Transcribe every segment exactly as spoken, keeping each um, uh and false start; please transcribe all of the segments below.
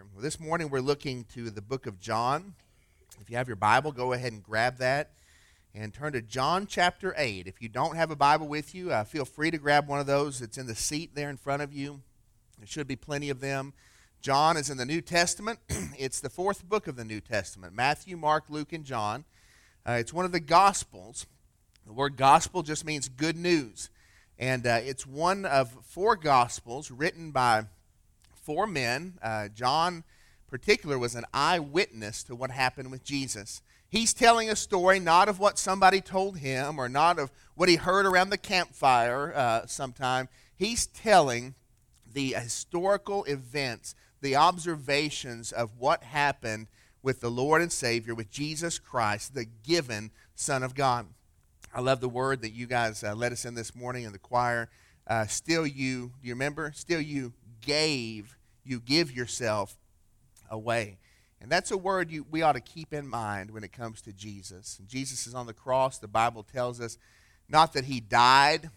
Well, this morning we're looking to the book of John. If you have your Bible, go ahead and grab that and turn to John chapter eight. If you don't have a Bible with you, uh, feel free to grab one of those. It's in the seat there in front of you. There should be plenty of them. John is in the New Testament. It's the fourth book of the New Testament. Matthew, Mark, Luke, and John. Uh, it's one of the Gospels. The word gospel just means good news. And uh, it's one of four Gospels written by four men. Uh, John, in particular, was an eyewitness to what happened with Jesus. He's telling a story not of what somebody told him or not of what he heard around the campfire uh, sometime. He's telling the historical events, the observations of what happened with the Lord and Savior, with Jesus Christ, the given Son of God. I love the word that you guys uh, led us in this morning in the choir. Uh, still you, do you remember? Still you gave, you give yourself away. And that's a word you, we ought to keep in mind when it comes to Jesus. And Jesus is on the cross. The Bible tells us not that he died,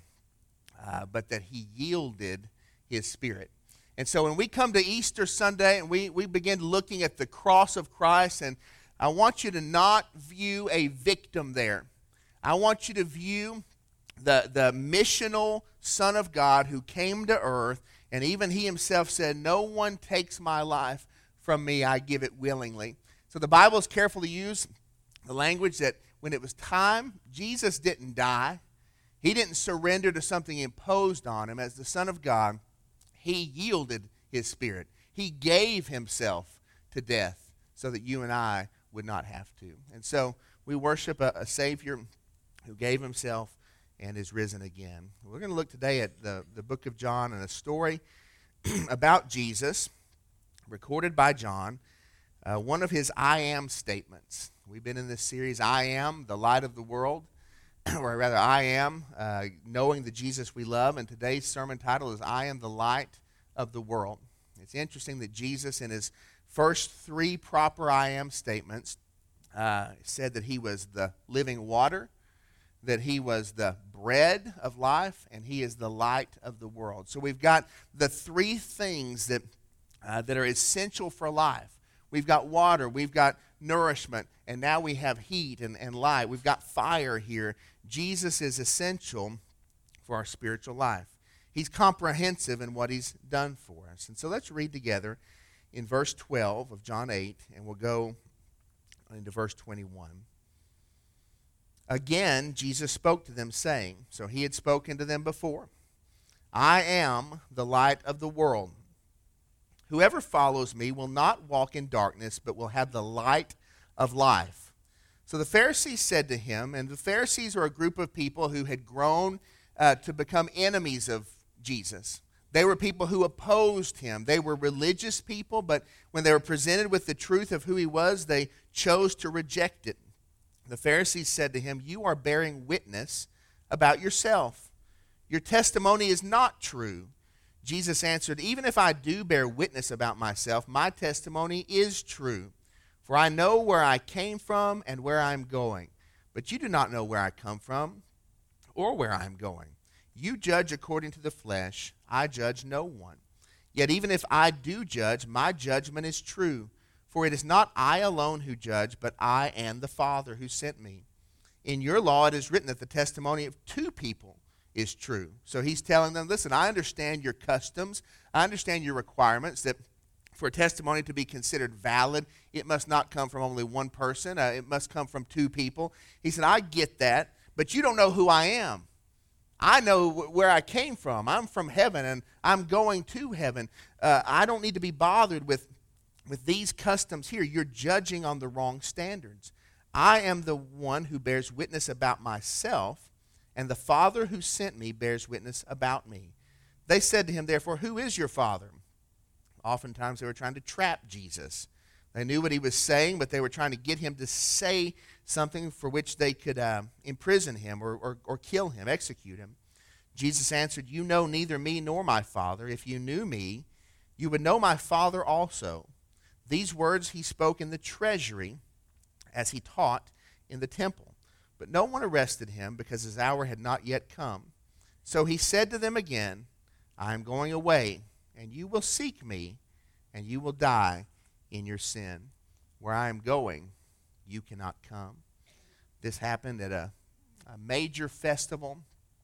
uh, but that he yielded his spirit. And so when we come to Easter Sunday and we, we begin looking at the cross of Christ, and I want you to not view a victim there. I want you to view the, the missional Son of God who came to earth, and even he himself said, "No one takes my life from me, I give it willingly." So the Bible is careful to use the language that when it was time, Jesus didn't die. He didn't surrender to something imposed on him. As the Son of God, he yielded his spirit. He gave himself to death so that you and I would not have to. And so we worship a, a Savior who gave himself and is risen again. We're going to look today at the, the book of John and a story about Jesus recorded by John, uh, one of his I am statements. We've been in this series, I am the light of the world, or rather I am uh, knowing the Jesus we love, and today's sermon title is I am the light of the world. It's interesting that Jesus in his first three proper I am statements uh, said that he was the living water, that he was the bread of life, and he is the light of the world. So we've got the three things that uh, that are essential for life. We've got water, we've got nourishment, and now we have heat and, and light. We've got fire here. Jesus is essential for our spiritual life. He's comprehensive in what he's done for us. And so let's read together in verse twelve of John eight, and we'll go into verse twenty-one. Again, Jesus spoke to them, saying, so he had spoken to them before, "I am the light of the world. Whoever follows me will not walk in darkness, but will have the light of life." So the Pharisees said to him, and the Pharisees are a group of people who had grown uh, to become enemies of Jesus. They were people who opposed him. They were religious people, but when they were presented with the truth of who he was, they chose to reject it. The Pharisees said to him, "You are bearing witness about yourself. Your testimony is not true." Jesus answered, "Even if I do bear witness about myself, my testimony is true. For I know where I came from and where I am going. But you do not know where I come from or where I am going. You judge according to the flesh. I judge no one. Yet even if I do judge, my judgment is true. For it is not I alone who judge, but I and the Father who sent me. In your law it is written that the testimony of two people is true." So he's telling them, listen, I understand your customs. I understand your requirements, that for a testimony to be considered valid, it must not come from only one person. Uh, it must come from two people. He said, I get that, but you don't know who I am. I know wh- where I came from. I'm from heaven, and I'm going to heaven. Uh, I don't need to be bothered with With these customs here. You're judging on the wrong standards. I am the one who bears witness about myself, and the Father who sent me bears witness about me. They said to him, therefore, "Who is your Father?" Oftentimes they were trying to trap Jesus. They knew what he was saying, but they were trying to get him to say something for which they could uh, imprison him or, or, or kill him, execute him. Jesus answered, "You know neither me nor my Father. If you knew me, you would know my Father also." These words he spoke in the treasury as he taught in the temple. But no one arrested him because his hour had not yet come. So he said to them again, "I am going away, and you will seek me, and you will die in your sin. Where I am going, you cannot come. This happened at a, a major festival,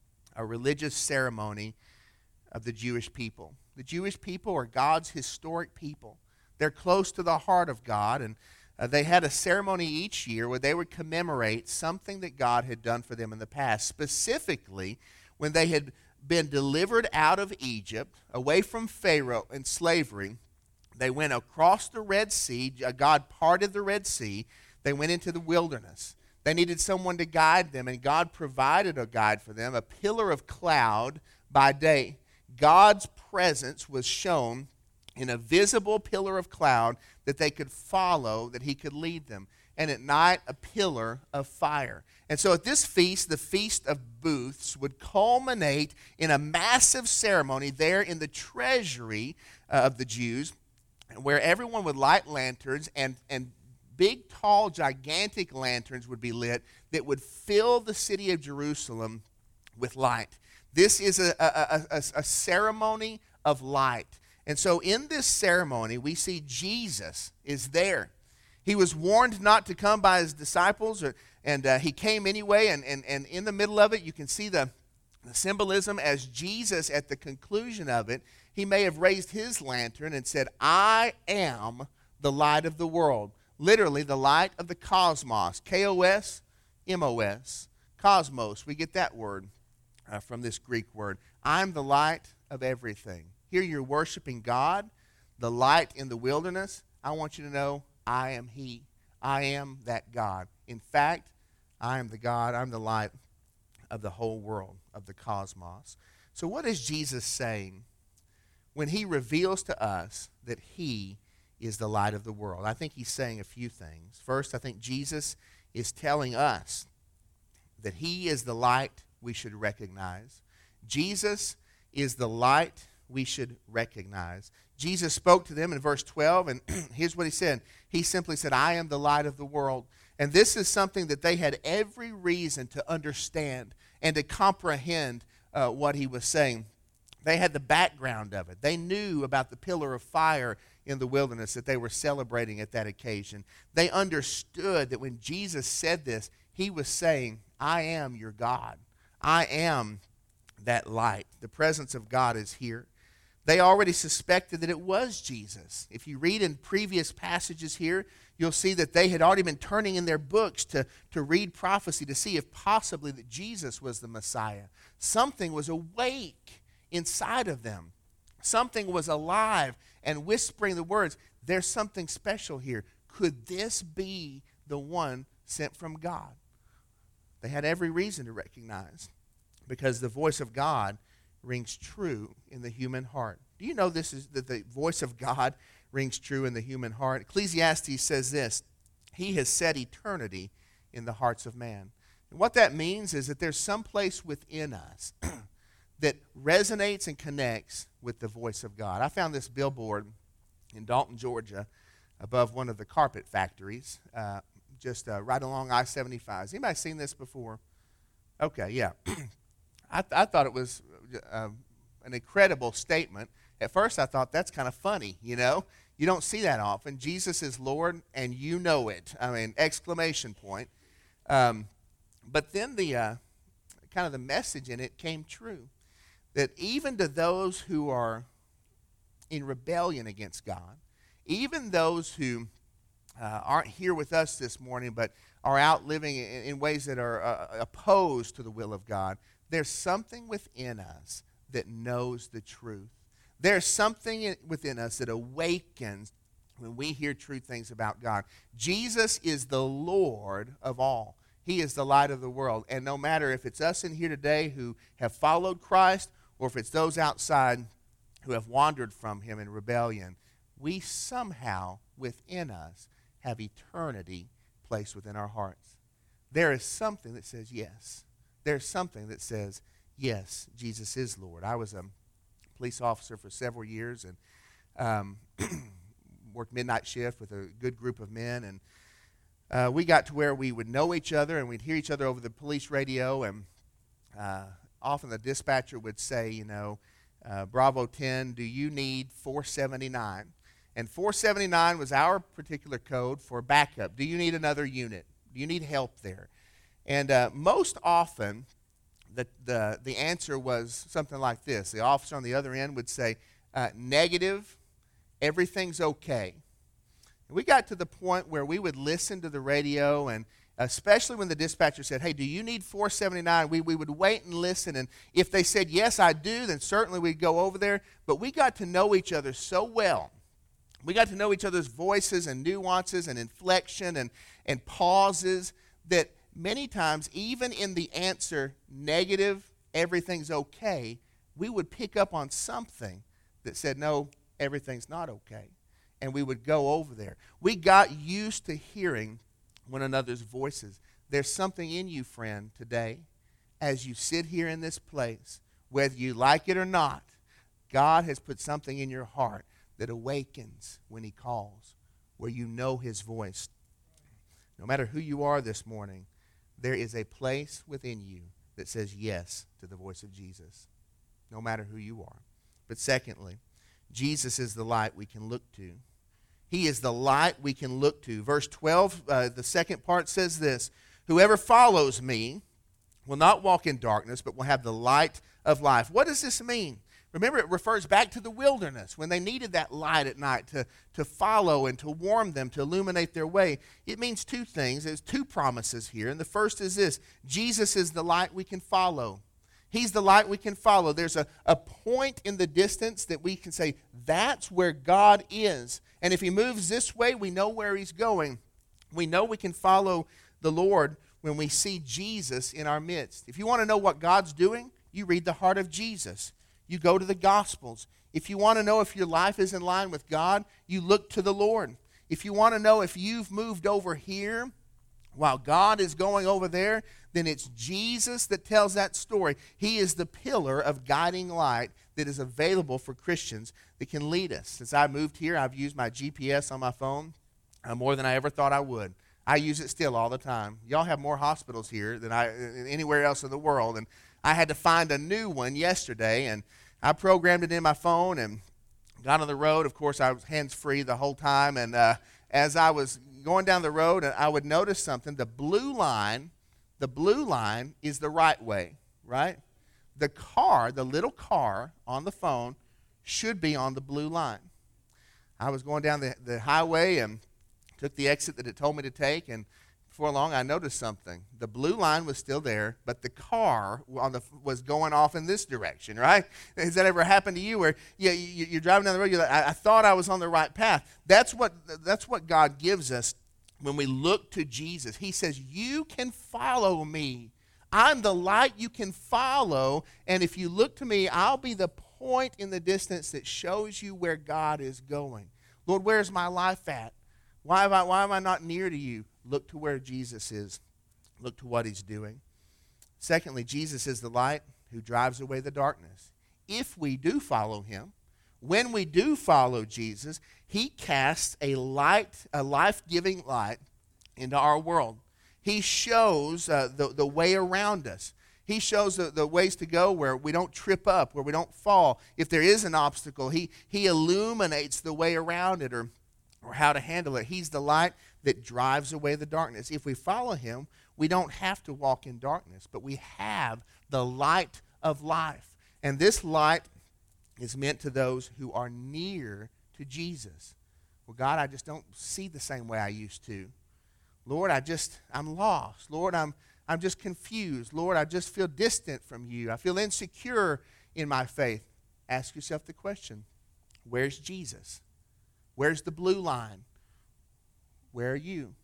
a religious ceremony of the Jewish people. The Jewish people are God's historic people. They're close to the heart of God, and uh, they had a ceremony each year where they would commemorate something that God had done for them in the past. Specifically, when they had been delivered out of Egypt, away from Pharaoh and slavery, they went across the Red Sea. God parted the Red Sea. They went into the wilderness. They needed someone to guide them, and God provided a guide for them, a pillar of cloud by day. God's presence was shown in a visible pillar of cloud that they could follow, that he could lead them. And at night, a pillar of fire. And so at this feast, the Feast of Booths, would culminate in a massive ceremony there in the treasury uh, of the Jews, where everyone would light lanterns, and, and big, tall, gigantic lanterns would be lit that would fill the city of Jerusalem with light. This is a, a, a, a ceremony of light. And so in this ceremony, we see Jesus is there. He was warned not to come by his disciples, or, and uh, he came anyway, and, and, and in the middle of it, you can see the, the symbolism as Jesus, at the conclusion of it, he may have raised his lantern and said, I am the light of the world. Literally, the light of the cosmos. K O S, M O S. Cosmos, we get that word uh, from this Greek word. I'm the light of everything. Here you're worshiping God, the light in the wilderness. I want you to know, I am he. I am that God. In fact, I am the God. I'm the light of the whole world, of the cosmos. So what is Jesus saying when he reveals to us that he is the light of the world? I think he's saying a few things. First, I think Jesus is telling us that he is the light we should recognize. Jesus is the light we should recognize. Jesus spoke to them in verse twelve, and here's what he said. He simply said, I am the light of the world. And this is something that they had every reason to understand and to comprehend uh, what he was saying. They had the background of it. They knew about the pillar of fire in the wilderness that they were celebrating at that occasion. They understood that when Jesus said this, he was saying, I am your God. I am that light. The presence of God is here. They already suspected that it was Jesus. If you read in previous passages here, you'll see that they had already been turning in their books to, to read prophecy to see if possibly that Jesus was the Messiah. Something was awake inside of them. Something was alive and whispering the words, there's something special here. Could this be the one sent from God? They had every reason to recognize, because the voice of God rings true in the human heart. Do you know this is that the voice of God rings true in the human heart? Ecclesiastes says this, he has set eternity in the hearts of man. And what that means is that there's some place within us that resonates and connects with the voice of God. I found this billboard in Dalton, Georgia, above one of the carpet factories, uh, just uh, right along I seventy-five. Has anybody seen this before? Okay, yeah. I, th- I thought it was uh, an incredible statement. At first, I thought that's kind of funny, you know. You don't see that often. Jesus is Lord, and you know it. I mean, exclamation point. Um, but then the uh, kind of the message in it came true, that even to those who are in rebellion against God, even those who uh, aren't here with us this morning, but are out living in, in ways that are uh, opposed to the will of God, there's something within us that knows the truth. There's something within us that awakens when we hear true things about God. Jesus is the Lord of all. He is the light of the world. And no matter if it's us in here today who have followed Christ, or if it's those outside who have wandered from him in rebellion, we somehow within us have eternity placed within our hearts. There is something that says yes. There's something that says, yes, Jesus is Lord. I was a police officer for several years and um, worked midnight shift with a good group of men. And uh, we got to where we would know each other and we'd hear each other over the police radio. And uh, often the dispatcher would say, you know, uh, Bravo ten, do you need four seventy-nine? And four seventy-nine was our particular code for backup. Do you need another unit? Do you need help there? And uh, most often, the, the, the answer was something like this. The officer on the other end would say, uh, negative, everything's okay. And we got to the point where we would listen to the radio, and especially when the dispatcher said, hey, do you need four seventy-nine? We, we would wait and listen, and if they said, yes, I do, then certainly we'd go over there. But we got to know each other so well. We got to know each other's voices and nuances and inflection and, and pauses that many times, even in the answer, negative, everything's okay, we would pick up on something that said, no, everything's not okay. And we would go over there. We got used to hearing one another's voices. There's something in you, friend, today, as you sit here in this place, whether you like it or not, God has put something in your heart that awakens when he calls, where you know his voice. No matter who you are this morning, there is a place within you that says yes to the voice of Jesus, no matter who you are. But secondly, Jesus is the light we can look to. He is the light we can look to. Verse twelve, uh, the second part says this, whoever follows me will not walk in darkness, but will have the light of life. What does this mean? Remember, it refers back to the wilderness when they needed that light at night to, to follow and to warm them, to illuminate their way. It means two things. There's two promises here. And the first is this. Jesus is the light we can follow. He's the light we can follow. There's a, a point in the distance that we can say, that's where God is. And if he moves this way, we know where he's going. We know we can follow the Lord when we see Jesus in our midst. If you want to know what God's doing, you read the heart of Jesus. You go to the Gospels. If you want to know if your life is in line with God, you look to the Lord. If you want to know if you've moved over here while God is going over there, then it's Jesus that tells that story. He is the pillar of guiding light that is available for Christians that can lead us. Since I moved here, I've used my G P S on my phone uh, more than I ever thought I would. I use it still all the time. Y'all have more hospitals here than I anywhere else in the world, and I had to find a new one yesterday, and I programmed it in my phone and got on the road. Of course, I was hands-free the whole time, and uh, as I was going down the road, I would notice something. The blue line, the blue line is the right way, right? The car, the little car on the phone should be on the blue line. I was going down the, the highway and took the exit that it told me to take, and before long, I noticed something. The blue line was still there, but the car on the, was going off in this direction, right? Has that ever happened to you where you, you, you're driving down the road, you're like, I, I thought I was on the right path. That's what, that's what God gives us when we look to Jesus. He says, you can follow me. I'm the light you can follow, and if you look to me, I'll be the point in the distance that shows you where God is going. Lord, where's my life at? Why am I, why am I not near to you? Look to where Jesus is. Look to what he's doing. Secondly, Jesus is the light who drives away the darkness. If we do follow him, when we do follow Jesus, he casts a light, a life-giving light into our world. He shows uh, the, the way around us. He shows the, the ways to go where we don't trip up, where we don't fall. If there is an obstacle, he, he illuminates the way around it or, or how to handle it. He's the light that drives away the darkness. If we follow him, we don't have to walk in darkness, but we have the light of life. And this light is meant to those who are near to Jesus. Well, God, I just don't see the same way I used to. Lord, I just, I'm lost. Lord, I'm, I'm just confused. Lord, I just feel distant from you. I feel insecure in my faith. Ask yourself the question, where's Jesus? Where's the blue line? Where are you?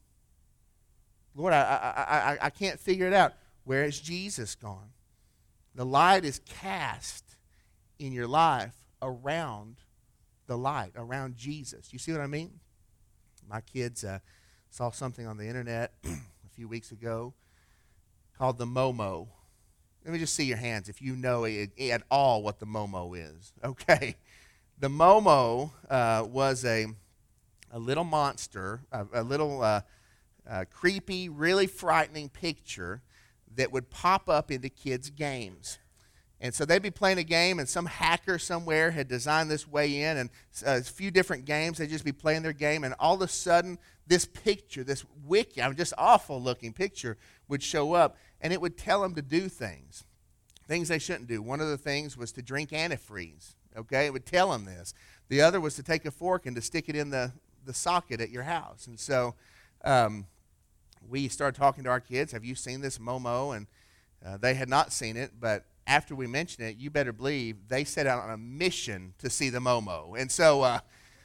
Lord, I, I, I, I can't figure it out. Where has Jesus gone? The light is cast in your life around the light, around Jesus. You see what I mean? My kids uh, saw something on the internet a few weeks ago called the Momo. Let me just see your hands if you know at all what the Momo is. Okay. The Momo uh, was a a little monster, a, a little uh, uh, creepy, really frightening picture that would pop up into kids' games. And so they'd be playing a game, and some hacker somewhere had designed this way in, and a few different games. They'd just be playing their game, and all of a sudden, this picture, this wicked, I mean, just awful-looking picture would show up, and it would tell them to do things, things they shouldn't do. One of the things was to drink antifreeze, okay? It would tell them this. The other was to take a fork and to stick it in the, the socket at your house. And so um, we started talking to our kids, have you seen this Momo? And uh, they had not seen it, but after we mentioned it, you better believe they set out on a mission to see the Momo. And so, uh,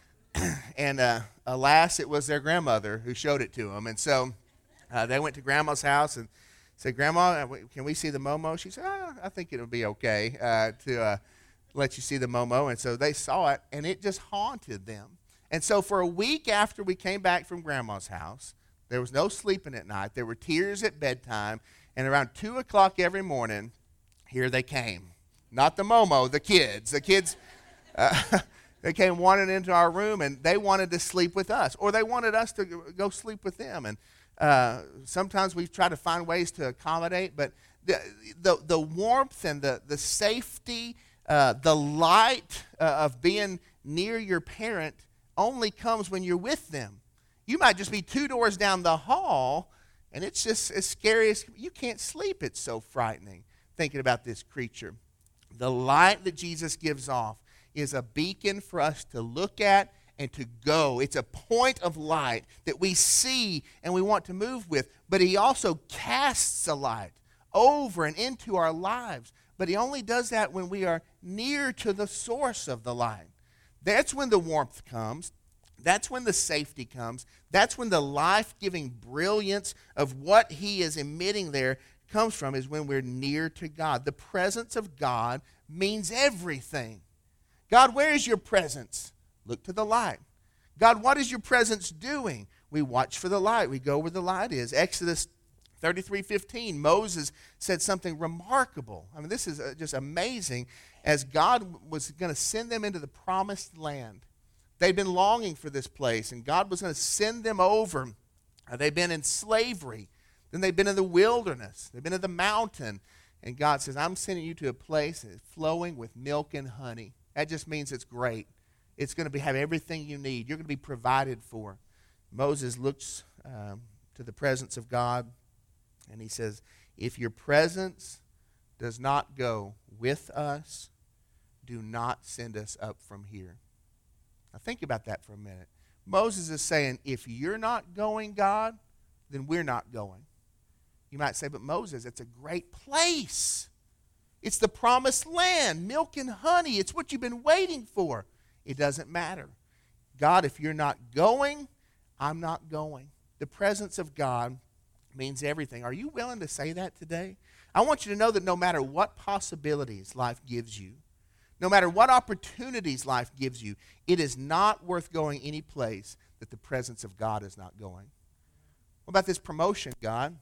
and uh, alas, it was their grandmother who showed it to them. And so uh, they went to Grandma's house and said, Grandma, can we see the Momo? She said, oh, I think it'll be okay uh, to uh, let you see the Momo. And so they saw it, and it just haunted them. And so for a week after we came back from Grandma's house, there was no sleeping at night. There were tears at bedtime. And around two o'clock every morning, here they came. Not the Momo, the kids. The kids, uh, they came wandering into our room, and they wanted to sleep with us, or they wanted us to go sleep with them. And uh, sometimes we try to find ways to accommodate, but the the, the warmth and the, the safety, uh, the light uh, of being near your parent only comes when you're with them. You might just be two doors down the hall, and it's just as scary as you can't sleep. It's so frightening thinking about this creature. The light that Jesus gives off is a beacon for us to look at and to go. It's a point of light that we see and we want to move with. But he also casts a light over and into our lives. But he only does that when we are near to the source of the light. That's when the warmth comes. That's when the safety comes. That's when the life-giving brilliance of what he is emitting there comes from, is when we're near to God. The presence of God means everything. God, where is your presence? Look to the light. God, what is your presence doing? We watch for the light. We go where the light is. Exodus thirty-three fifteen, Moses said something remarkable. I mean, this is just amazing. As God was going to send them into the promised land, they'd been longing for this place, and God was going to send them over. They'd been in slavery. Then they've been in the wilderness. They've been in the mountain. And God says, I'm sending you to a place that's flowing with milk and honey. That just means it's great. It's going to be, have everything you need. You're going to be provided for. Moses looks um, to the presence of God, and he says, if your presence does not go with us, do not send us up from here. Now think about that for a minute. Moses is saying, if you're not going, God, then we're not going. You might say, but Moses, it's a great place. It's the promised land, milk and honey. It's what you've been waiting for. It doesn't matter. God, if you're not going, I'm not going. The presence of God means everything. Are you willing to say that today? I want you to know that no matter what possibilities life gives you, no matter what opportunities life gives you, it is not worth going any place that the presence of God is not going. What about this promotion, God?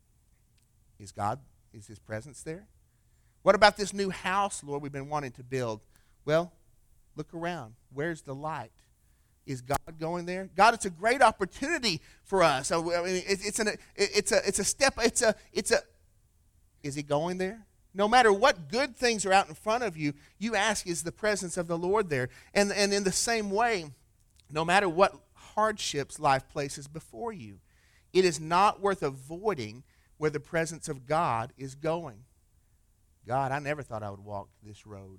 Is God, is his presence there? What about this new house, Lord, we've been wanting to build? Well, look around. Where's the light? Is God going there? God, it's a great opportunity for us. I mean, it's, an, it's, a, it's a step, it's a, it's a, is he going there? No matter what good things are out in front of you, you ask, is the presence of the Lord there? And, and in the same way, no matter what hardships life places before you, it is not worth avoiding where the presence of God is going. God, I never thought I would walk this road.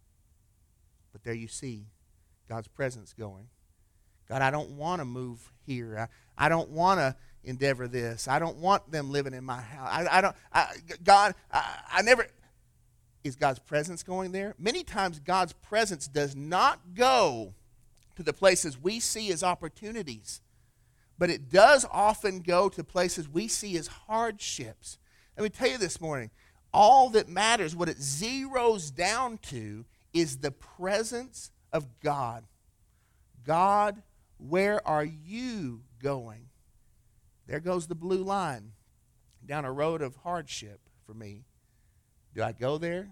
But there you see God's presence going. God, I don't want to move here. I, I don't want to endeavor this. I don't want them living in my house. I, I don't, I, God, I, I never, is God's presence going there? Many times God's presence does not go to the places we see as opportunities. But it does often go to places we see as hardships. Let me tell you this morning, all that matters, what it zeroes down to, is the presence of God. God, where are you going? There goes the blue line down a road of hardship for me. Do I go there?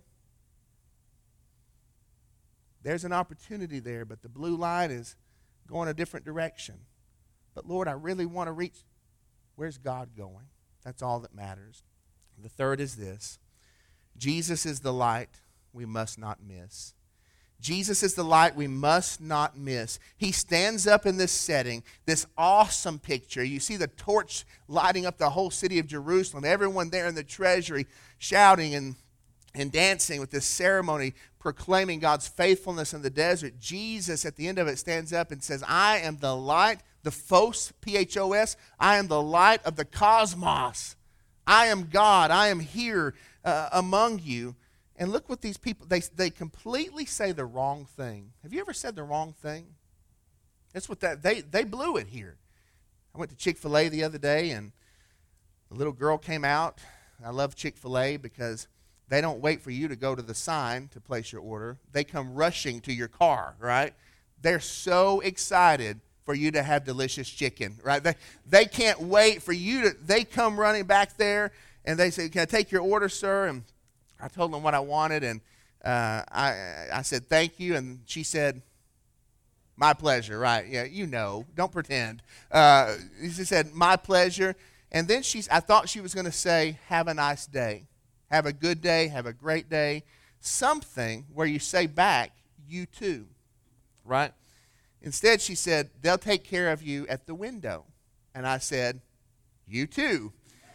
There's an opportunity there, but the blue line is going a different direction. But Lord, I really want to reach. Where's God going? That's all that matters. The third is this. Jesus is the light we must not miss. Jesus is the light we must not miss. He stands up in this setting, this awesome picture. You see the torch lighting up the whole city of Jerusalem, everyone there in the treasury shouting and, and dancing with this ceremony, proclaiming God's faithfulness in the desert. Jesus, at the end of it, stands up and says, I am the light, the Phos, P H O S, I am the light of the cosmos. I am God. I am here uh, among you. And look what these people, they, they completely say the wrong thing. Have you ever said the wrong thing? That's what that, they, they blew it here. I went to Chick-fil-A the other day, and a little girl came out. I love Chick-fil-A because they don't wait for you to go to the sign to place your order. They come rushing to your car, right? They're so excited for you to have delicious chicken, right? They, they can't wait for you to, they come running back there, and they say, can I take your order, sir? And I told them what I wanted, and uh, I, I said, thank you. And she said, my pleasure, right? Yeah, you know. Don't pretend. Uh, she said, my pleasure. And then she's, I thought she was going to say, have a nice day. Have a good day. Have a great day. Something where you say back, you too, right? Instead, she said, they'll take care of you at the window. And I said, you too.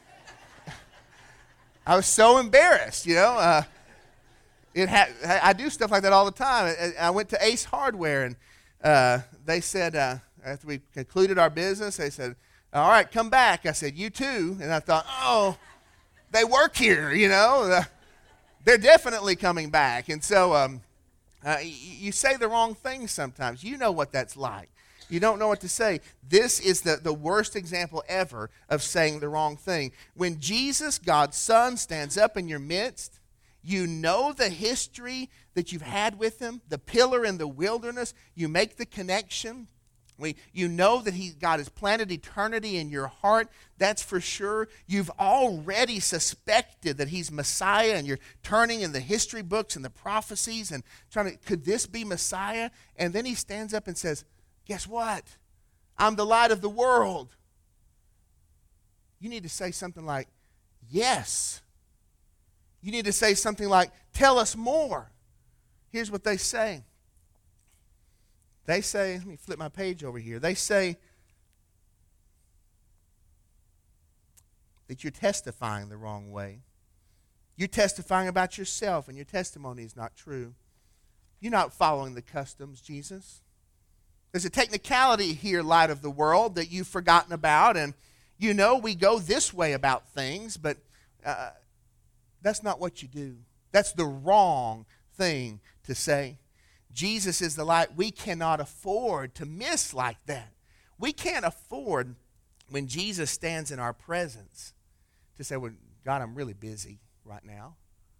I was so embarrassed, you know. Uh, it ha- I do stuff like that all the time. I, I went to Ace Hardware, and uh, they said, uh, after we concluded our business, they said, all right, come back. I said, you too. And I thought, oh, they work here, you know. Uh, they're definitely coming back. And so um, uh, y- you say the wrong things sometimes. You know what that's like. You don't know what to say. This is the, the worst example ever of saying the wrong thing. When Jesus, God's Son, stands up in your midst, you know the history that you've had with him, the pillar in the wilderness. You make the connection. We, you know that he, God has planted eternity in your heart. That's for sure. You've already suspected that he's Messiah, and you're turning in the history books and the prophecies and trying to, could this be Messiah? And then he stands up and says, guess what? I'm the light of the world. You need to say something like, yes. You need to say something like, tell us more. Here's what they say. They say, let me flip my page over here. They say that you're testifying the wrong way. You're testifying about yourself, and your testimony is not true. You're not following the customs, Jesus. There's a technicality here, light of the world, that you've forgotten about. And you know we go this way about things, but uh, that's not what you do. That's the wrong thing to say. Jesus is the light we cannot afford to miss like that. We can't afford, when Jesus stands in our presence, to say, well, God, I'm really busy right now.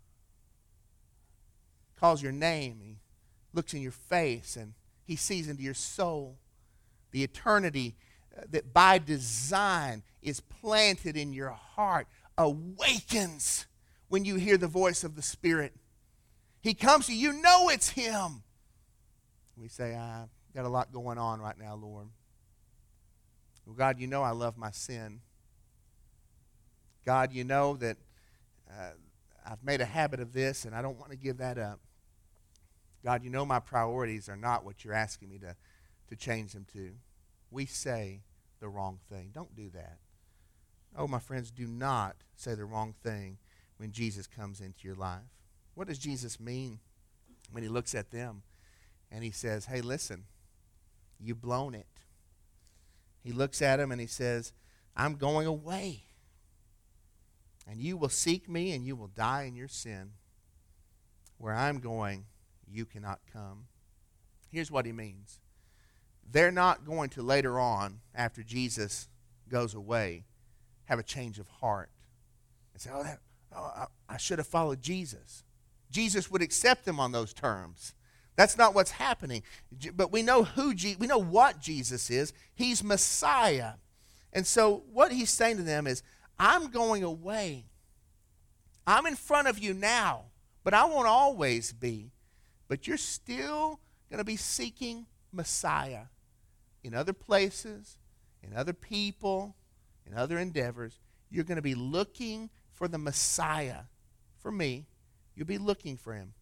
Calls your name, he looks in your face, and he sees into your soul. The eternity uh, that by design is planted in your heart awakens when you hear the voice of the Spirit. He comes to you, you know it's him. We say, I've got a lot going on right now, Lord. Well, God, you know I love my sin. God, you know that uh, I've made a habit of this, and I don't want to give that up. God, you know my priorities are not what you're asking me to, to change them to. We say the wrong thing. Don't do that. Oh, my friends, do not say the wrong thing when Jesus comes into your life. What does Jesus mean when he looks at them and he says, hey, listen, you've blown it? He looks at them and he says, I'm going away. And you will seek me and you will die in your sin. Where I'm going, you cannot come. Here's what he means. They're not going to later on, after Jesus goes away, have a change of heart and say, oh, that, oh I, I should have followed Jesus. Jesus would accept them on those terms. That's not what's happening. But we know who Je- we know what Jesus is. He's Messiah. And so what he's saying to them is, I'm going away. I'm in front of you now, but I won't always be. But you're still going to be seeking Messiah in other places, in other people, in other endeavors. You're going to be looking for the Messiah. For me, you'll be looking for him.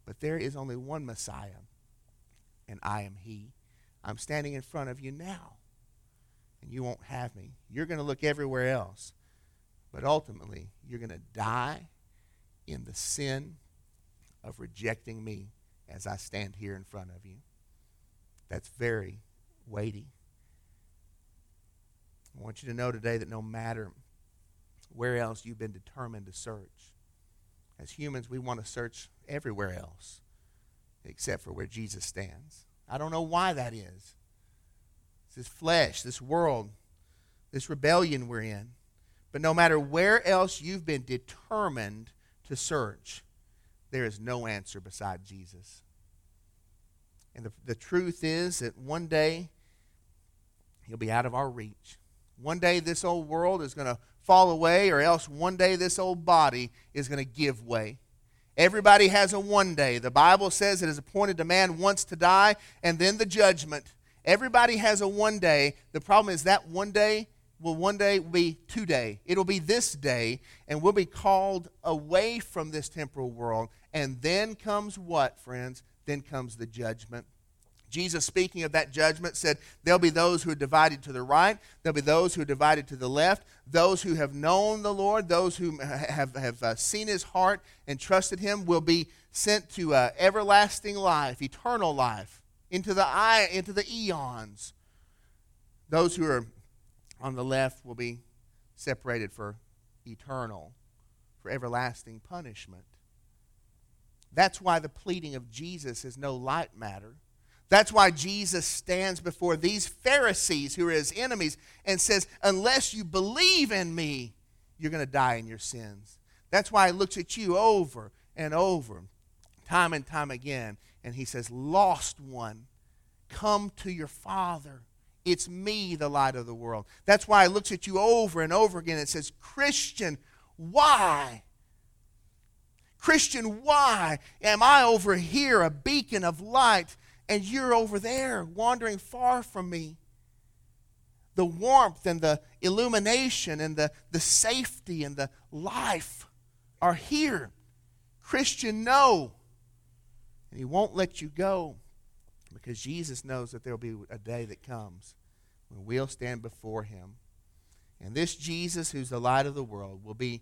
But there is only one Messiah, and I am he. I'm standing in front of you now, and you won't have me. You're going to look everywhere else, but ultimately, you're going to die in the sin of rejecting me as I stand here in front of you. That's very weighty. I want you to know today that no matter where else you've been determined to search, as humans, we want to search everywhere else except for where Jesus stands. I don't know why that is. It's this flesh, this world, this rebellion we're in. But no matter where else you've been determined to search, there is no answer beside Jesus. And the, the truth is that one day he'll be out of our reach. One day this old world is going to fall away, or else one day this old body is going to give way. Everybody has a one day. The Bible says it is appointed to man once to die, and then the judgment. Everybody has a one day. The problem is that one day will one day be today. It'll be this day, and we'll be called away from this temporal world. And then comes what, friends? Then comes the judgment. Jesus, speaking of that judgment, said there'll be those who are divided to the right, there'll be those who are divided to the left, those who have known the Lord, those who have, have uh, seen his heart and trusted him will be sent to uh, everlasting life, eternal life, into the eye, into the eons. Those who are on the left will be separated for eternal, for everlasting punishment. That's why the pleading of Jesus is no light matter. That's why Jesus stands before these Pharisees who are his enemies and says, unless you believe in me, you're going to die in your sins. That's why he looks at you over and over, time and time again, and he says, lost one, come to your Father. It's me, the light of the world. That's why he looks at you over and over again and says, Christian, why? Christian, why am I over here, a beacon of light, and you're over there, wandering far from me? The warmth and the illumination and the, the safety and the life are here. Christian, no. And he won't let you go because Jesus knows that there will be a day that comes when we'll stand before him. And this Jesus, who's the light of the world, will be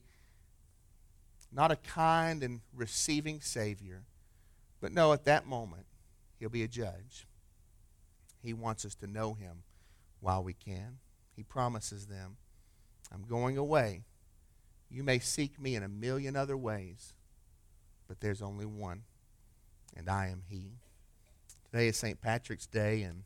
not a kind and receiving Savior, but no, at that moment, he'll be a judge. He wants us to know him while we can. He promises them, I'm going away. You may seek me in a million other ways, but there's only one, and I am he. Today is Saint Patrick's Day, and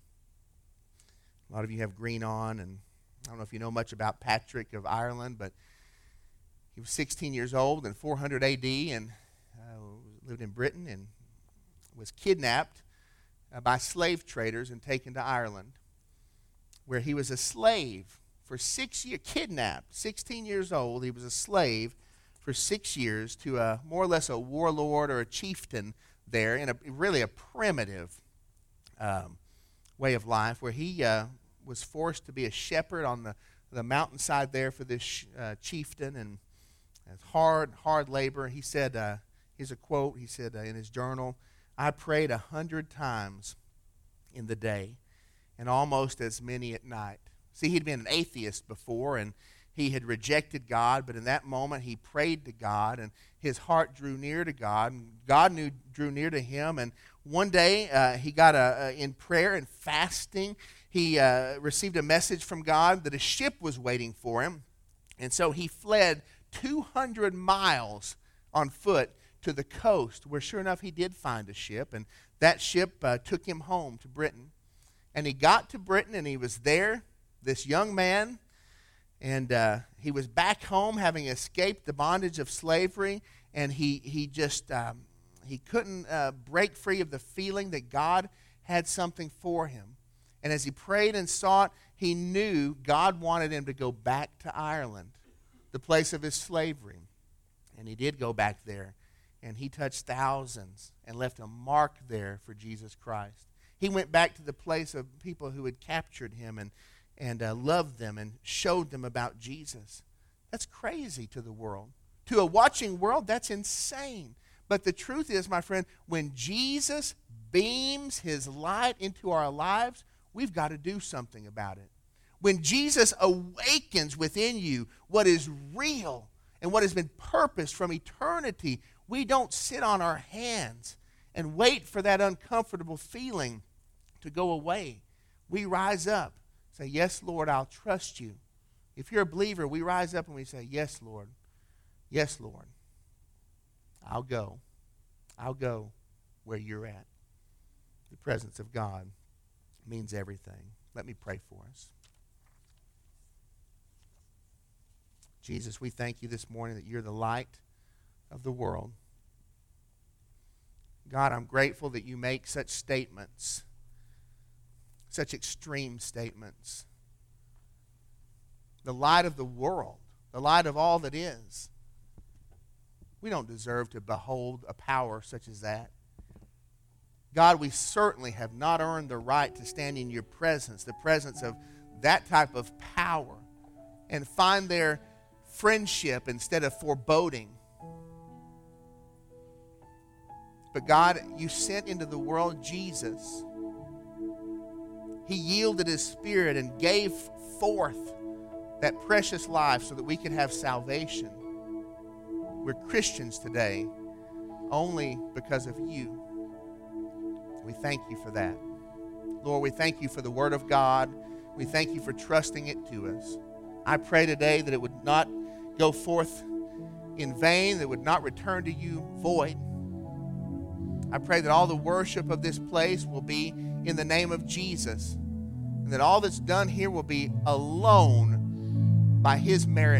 a lot of you have green on, and I don't know if you know much about Patrick of Ireland, but he was sixteen years old in four hundred A D and uh, lived in Britain and was kidnapped uh, by slave traders and taken to Ireland, where he was a slave for six years, kidnapped, sixteen years old. He was a slave for six years to a more or less a warlord or a chieftain there in a really a primitive um, way of life, where he uh, was forced to be a shepherd on the, the mountainside there for this uh, chieftain, and hard, hard labor. He said, uh, here's a quote, he said uh, in his journal, I prayed a hundred times in the day and almost as many at night. See, he'd been an atheist before, and he had rejected God, but in that moment he prayed to God, and his heart drew near to God, and God knew, drew near to him. And one day uh, he got a, a, in prayer and fasting, he uh, received a message from God that a ship was waiting for him, and so he fled two hundred miles on foot to the coast, where sure enough he did find a ship, and that ship uh, took him home to Britain. And he got to Britain, and he was there, this young man, and uh, he was back home having escaped the bondage of slavery, and he, he just, um, he couldn't uh, break free of the feeling that God had something for him. And as he prayed and sought, he knew God wanted him to go back to Ireland, the place of his slavery. And he did go back there, and he touched thousands and left a mark there for Jesus Christ. He went back to the place of people who had captured him and, and uh, loved them and showed them about Jesus. That's crazy to the world. To a watching world, that's insane. But the truth is, my friend, when Jesus beams his light into our lives, we've got to do something about it. When Jesus awakens within you what is real and what has been purposed from eternity, we don't sit on our hands and wait for that uncomfortable feeling to go away. We rise up, say, yes, Lord, I'll trust you. If you're a believer, we rise up and we say, yes, Lord. Yes, Lord. I'll go. I'll go where you're at. The presence of God means everything. Let me pray for us. Jesus, we thank you this morning that you're the light of the world. God, I'm grateful that you make such statements, such extreme statements. The light of the world, the light of all that is. We don't deserve to behold a power such as that. God, we certainly have not earned the right to stand in your presence, the presence of that type of power, and find their friendship instead of foreboding. But God, you sent into the world Jesus. He yielded his spirit and gave forth that precious life so that we could have salvation. We're Christians today only because of you. We thank you for that. Lord, we thank you for the Word of God. We thank you for trusting it to us. I pray today that it would not go forth in vain, that it would not return to you void. I pray that all the worship of this place will be in the name of Jesus, and that all that's done here will be alone by his merit.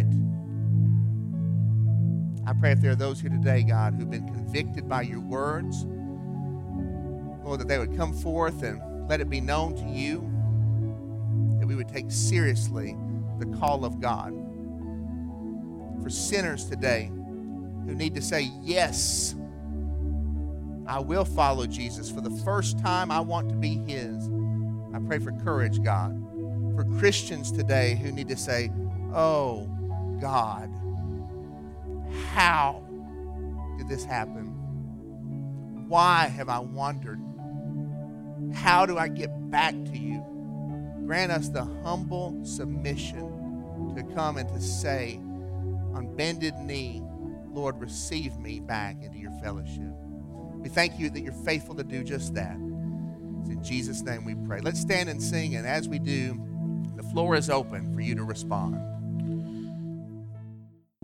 I pray if there are those here today, God, who've been convicted by your words, Lord, that they would come forth and let it be known to you, that we would take seriously the call of God. For sinners today who need to say, yes, I will follow Jesus. For the first time, I want to be his. I pray for courage, God. For Christians today who need to say, oh, God, how did this happen? Why have I wandered? How do I get back to you? Grant us the humble submission to come and to say, on bended knee, Lord, receive me back into your fellowship. We thank you that you're faithful to do just that. It's in Jesus' name we pray. Let's stand and sing, and as we do, the floor is open for you to respond.